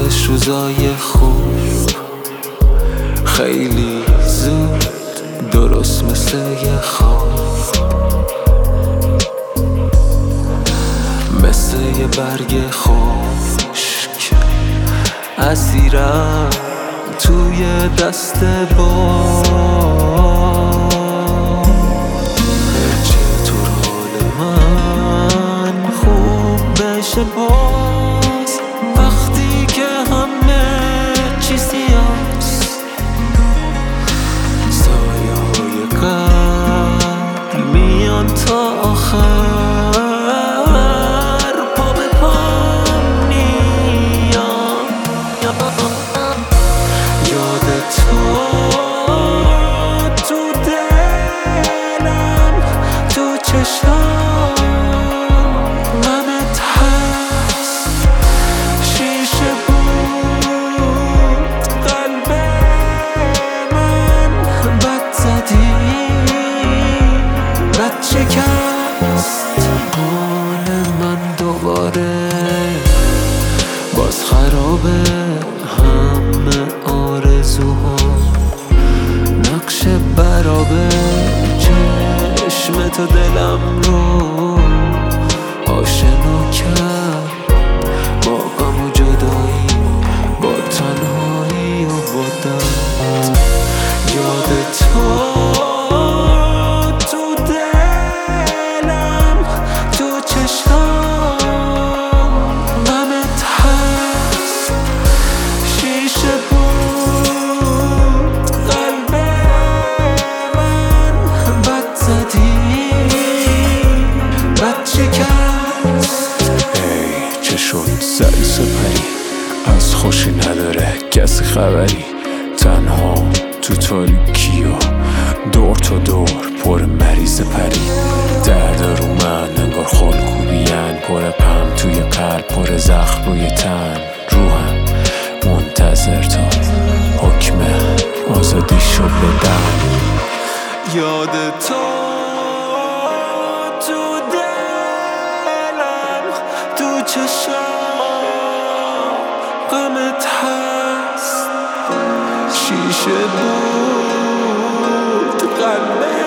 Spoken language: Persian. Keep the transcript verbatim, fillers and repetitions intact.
آخرش روزای خوب خیلی زود درست مثل یه خواب، مثل یه برگ خشک اسیرم توی دست باد. چطور حال من خوب بشه باز وقتی که همه چی سیاست، سایه های قبل میان تا آخر، پا به پام میان. یاد تو تو دلم تو چشام غمت هست، شیشه بود قلب من، بد زدی بد شکست. حال من دوباره باز خرابه، همه آرزوها نقش برابه، چشم تو دلم رو آشنا کرد با غم و جدایی، با تنهایی و با درد. یاد تو تو دلم تو چشام غمت هست، شیشه بود قلب من، بد زدی بد شکست. ای چه شد سری سپری، از خوشی نداره کسی خبری، تنها تو تاریکی و دور تا دور پر مریض پری. درد رو من انگار خالکوبین، پر غم توی قلب، پر زخم روی تن، روحم منتظر تا حکم آزادی شو بدن. یاد تو تو دلم تو چشام غمت هست، شیشه بود قلب